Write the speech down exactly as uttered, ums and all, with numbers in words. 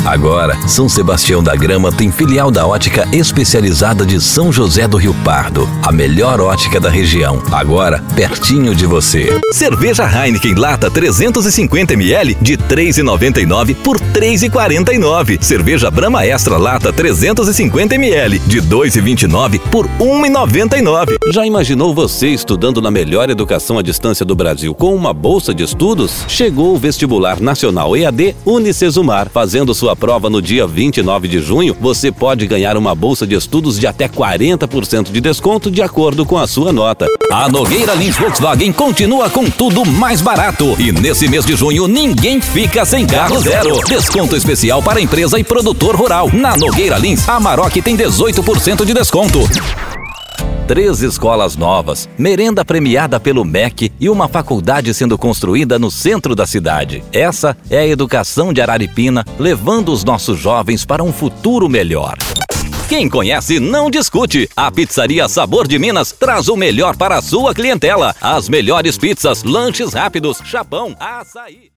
Agora, São Sebastião da Grama tem filial da Ótica Especializada de São José do Rio Pardo. A melhor ótica da região. Agora, pertinho de você. Cerveja Heineken Lata trezentos e cinquenta mililitros de três reais e noventa e nove centavos por três reais e quarenta e nove centavos. Cerveja Brahma Extra Lata trezentos e cinquenta mililitros de dois reais e vinte e nove centavos por um real e noventa e nove centavos. Já imaginou você estudando na melhor educação à distância do Brasil com uma bolsa de estudos? Chegou o Vestibular Nacional E A D Unicesumar. Fazendo sua prova no dia vinte e nove de junho, você pode ganhar uma bolsa de estudos de até quarenta por cento de desconto de acordo com a sua nota. A Nogueira Lins Volkswagen continua com tudo mais barato. E nesse mês de junho, ninguém fica sem carro zero. Desconto especial para empresa e produtor rural. Na Nogueira Lins, a Amarok tem dezoito por cento de desconto. Três escolas novas, merenda premiada pelo M E C e uma faculdade sendo construída no centro da cidade. Essa é a educação de Araripina, levando os nossos jovens para um futuro melhor. Quem conhece não discute. A Pizzaria Sabor de Minas traz o melhor para a sua clientela. As melhores pizzas, lanches rápidos, chapão, açaí.